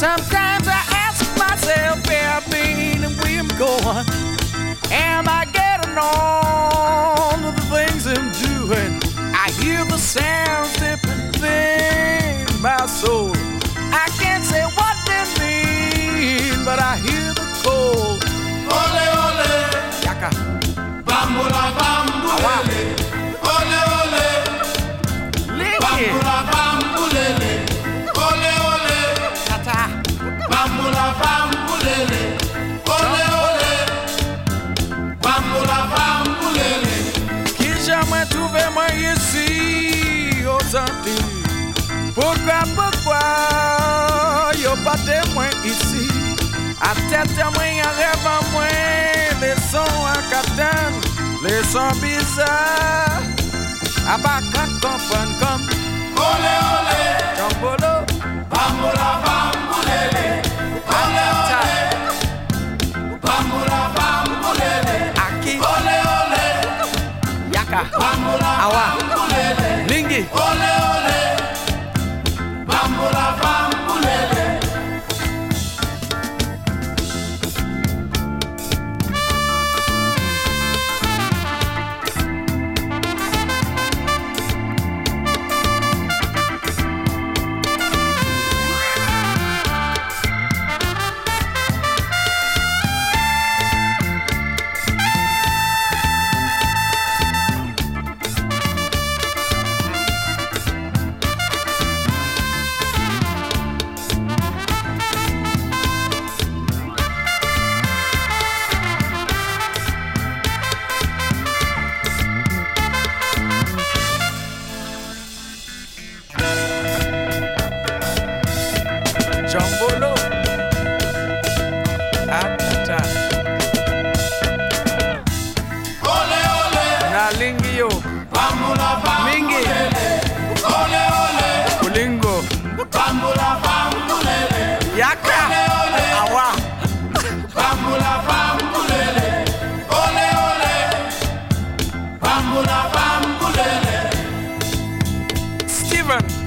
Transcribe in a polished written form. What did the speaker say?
Sometimes I ask myself where I've been and where I'm going. Am I getting on to the things I'm doing? I hear the sounds dipping in my soul. I can't say what they mean, but I hear the call. Ole ole, Yaka. bambula bambulele. Ole ole, bambula bambulele. Ole ole, Tata. bambula bambulele. Ole ole, bambula bambulele. Qui jamais trouvé moi ici au Santi? Pourquoi y'a pas témoin ici? À tête à moi, y'a rêve à moi. Les sons à catane, les sons bizarres. À bas quand comprendre comme Ole ole, Jambolo. bambula bambulele. Ole ole, bambula bambulele. Aki, Ole ole, Yaka, bambula Awa, bambulele. Lingi. Ole ole, bambula bambulele. Jambolo. Atata. Ole ole, Na Lingi yo. bambula Mingi. bambulele. Ole ole, Kulingo. bambula bambulele. Yaka. Ole, Awa. bambula bambulele. Ole ole, bambula bambulele. Steven.